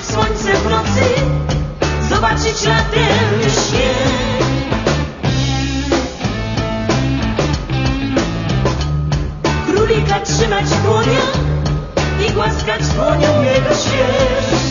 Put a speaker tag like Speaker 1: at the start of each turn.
Speaker 1: słońce w nocy, zobaczyć latem śnieg. Królika trzymać w dłoniach i głaskać dłonią jego śwież.